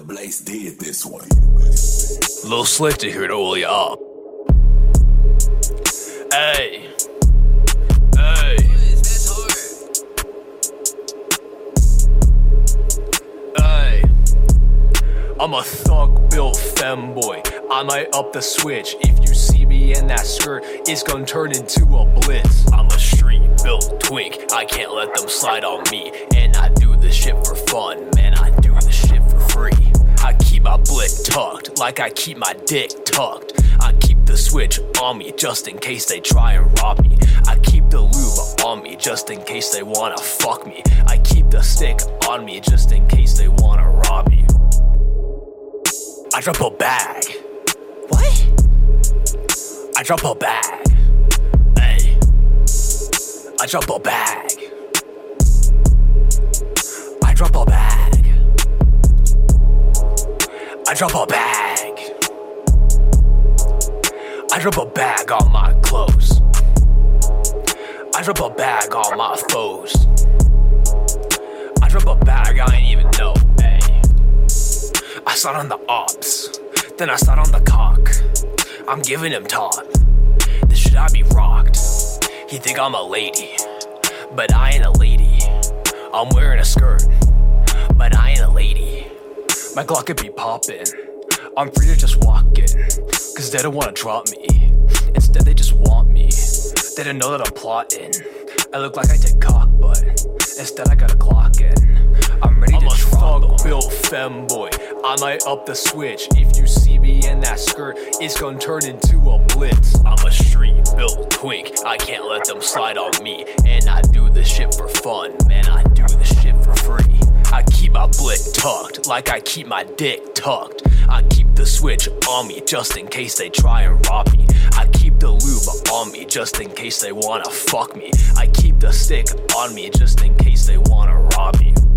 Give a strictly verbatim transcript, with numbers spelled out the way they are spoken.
Blaze did this one. Lil Slick here to roll ya up. Hey. Hey. Hey. I'm a thug-built femboy. I might up the switch. If you see me in that skirt, it's gonna turn into a blitz. I'm a street-built twink. I can't let them slide on me. And I do this shit for fun. Man, I do this shit for free. I keep my blick tucked like I keep my dick tucked. I keep the switch on me just in case they try and rob me. I keep the lube on me just in case they wanna fuck me. I keep the stick on me just in case they wanna rob me. I drop a bag. What? I drop a bag. Hey. I drop a bag. I drop a bag. I drop a bag. I drop a bag on my clothes. I drop a bag on my foes. I drop a bag I ain't even know. Hey. I sat on the ops, then I sat on the cock. I'm giving him top. This shit I be rocked. He think I'm a lady, but I ain't a lady. I'm wearing a skirt, but I ain't a lady. My Glock could be poppin'. I'm free to just walk in, cause they don't wanna drop me. Instead they just want me. They don't know that I'm plotting. I look like I did cock, but instead I got a clock in. I'm ready I'm to drop. I'm a thug-built femboy. I might up the switch. If you see me in that skirt, it's gonna turn into a blitz. I'm a street-built twink. I can't let them slide on me. And I do this shit for fun. Man, I do this shit for free. I keep my blick tucked like I keep my dick tucked. I keep the switch on me just in case they try and rob me. I keep the lube on me just in case they wanna fuck me. I keep the stick on me just in case they wanna rob me.